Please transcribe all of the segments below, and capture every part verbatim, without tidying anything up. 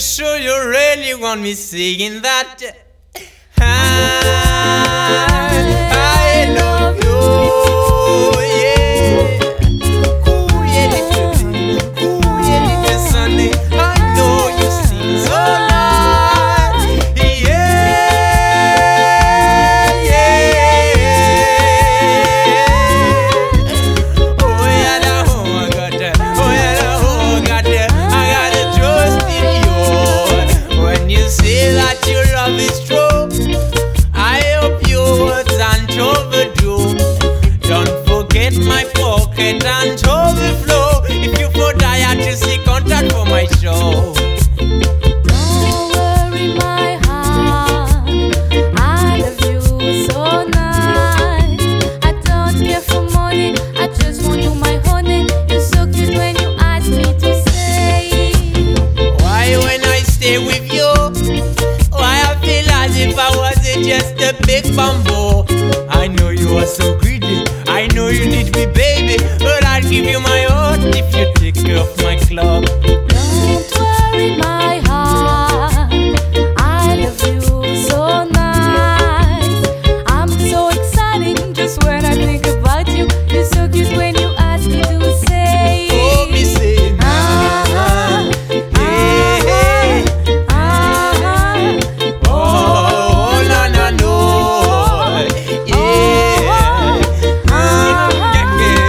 sure you really want me singing that? I, I love you, yeah. Ooh, yeah, little thing. Ooh, yeah, little Sunday. I know you sing so loud, yeah, yeah. Oh, yeah, that, oh, I got that. Oh, yeah, that, oh, I got that. I gotta trust in you when you say that your love is true. I hope your words aren't overdue. Don't forget my pocket and overflow. If you for die, I just see contact for my show. Don't worry, my heart, I love you so nice. I don't care for money, I just want you, my honey. You're so cute when you ask me to stay. Why when I stay with you, why I feel as if I wasn't just a big bamboo. I know you are so greedy, I know you need me, baby, but I'll give you my heart if you take care of my club. Don't worry, my heart, I love you so nice. I'm so excited just when I think about you. You're so cute when you ask me to say. Oh, me say, Ah, yeah. ah, Oh, no, no, no. Yeah. ah, Yeah, yeah.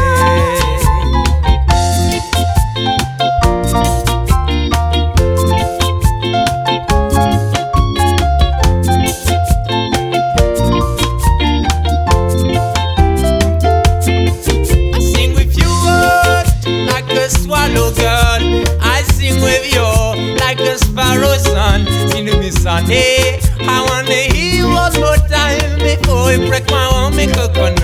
I sing with you like a swallow girl. I sing with you like a sparrow son. Sing to me, son, hey. I wanna hear one more time before you break my arm, make a con.